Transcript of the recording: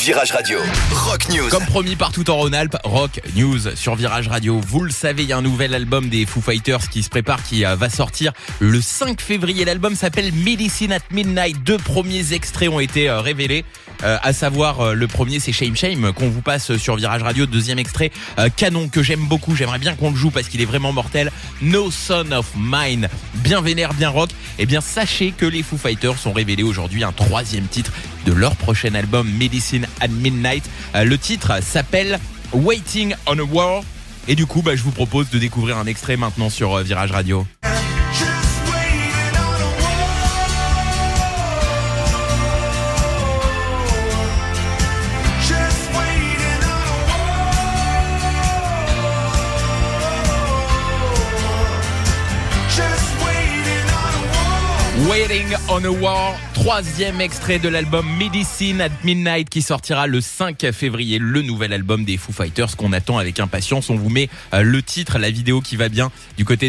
Virage Radio, Rock News. Comme promis partout en Rhône-Alpes, Rock News sur Virage Radio. Vous le savez, il y a un nouvel album des Foo Fighters qui se prépare, qui va sortir le 5 février. L'album s'appelle Medicine at Midnight. 2 premiers extraits ont été révélés. À savoir, le premier c'est Shame Shame qu'on vous passe sur Virage Radio. Deuxième extrait, canon, que j'aime beaucoup. J'aimerais bien qu'on le joue parce qu'il est vraiment mortel. No Son of Mine, bien vénère, bien rock. Eh bien sachez que les Foo Fighters ont révélé aujourd'hui un 3e titre de leur prochain album Medicine at Midnight. Le titre s'appelle Waiting on a War. Et du coup je vous propose de découvrir un extrait maintenant sur Virage Radio. Waiting on a War, 3e extrait de l'album Medicine at Midnight qui sortira le 5 février, le nouvel album des Foo Fighters qu'on attend avec impatience. On vous met le titre, la vidéo qui va bien du côté